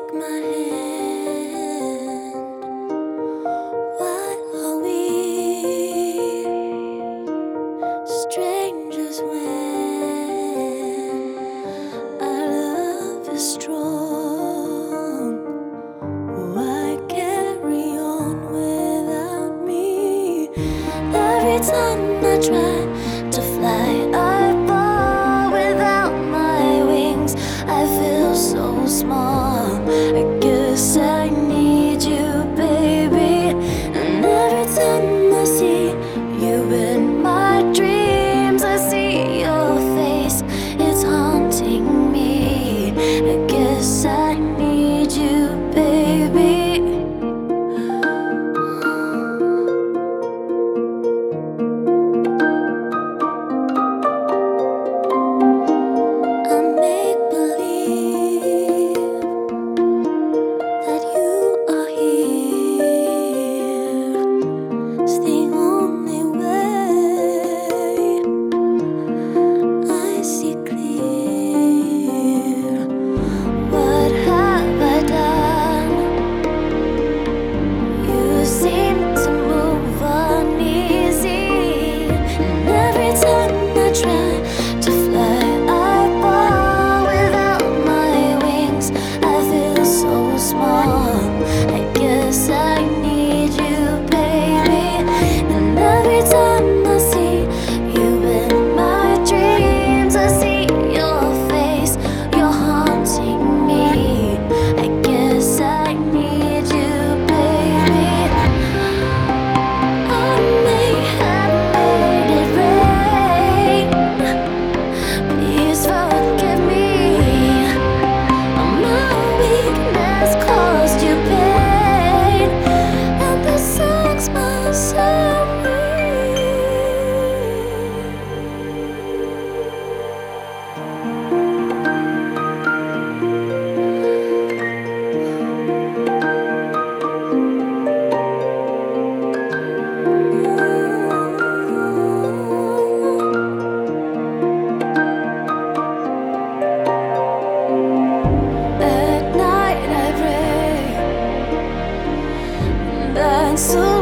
take my hand. Why are we strangers when our love is strong? Why carry on without me? Every time I try to fly, I fall without my wings. I feel so small. I guess I need you, baby. And every time I see you in my dreams, I see your face. It's haunting me. I guess I need you, baby. So